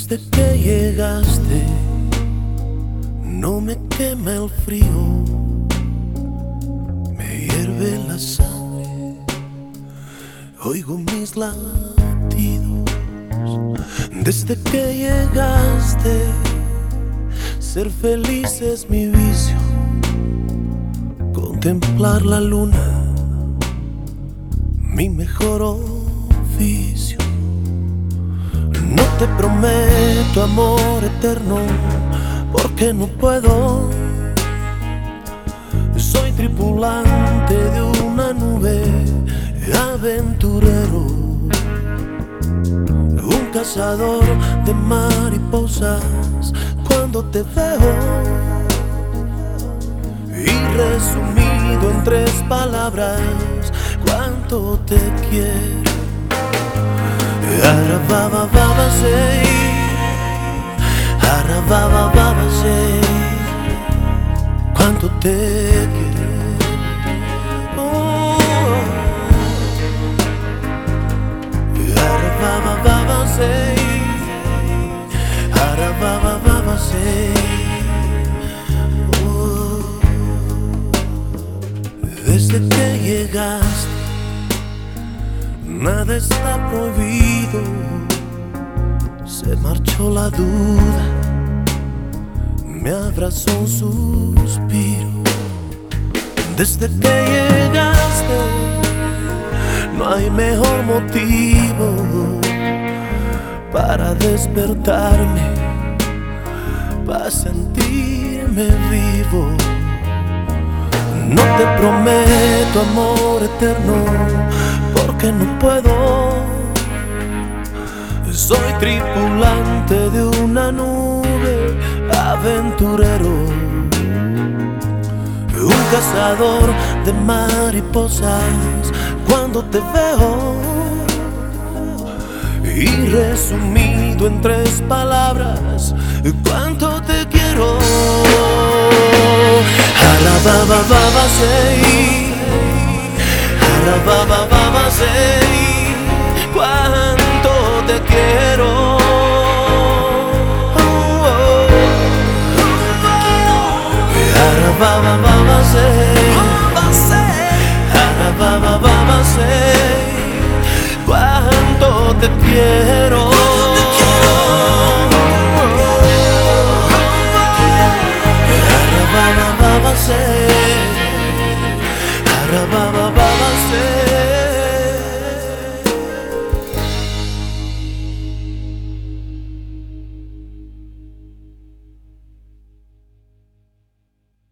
Desde que llegaste, no me quema el frío, me hierve la sangre, oigo mis latidos. Desde que llegaste, ser feliz es mi vicio, contemplar la luna, mi mejor oficio. No te prometo amor eterno, porque no puedo. Soy tripulante de una nube, aventurero, un cazador de mariposas. Cuando te veo, y resumido en 3 palabras, cuánto te quiero. Arababa sei, arababa sei, cuánto te quiero. Arababa sei, arababa sei. Desde que llegaste, nada está prohibido, se marchó la duda, me abrazó un suspiro. Desde que llegaste, no hay mejor motivo para despertarme, para sentirme vivo. No te prometo amor eterno, porque no puedo. Soy tripulante de una nube, aventurero, un cazador de mariposas. Cuando te veo, y resumido en 3 palabras, cuánto te quiero. Arababa sei, arababa sei, cuánto te quiero. Arababa sei, arababa sei, cuánto te quiero.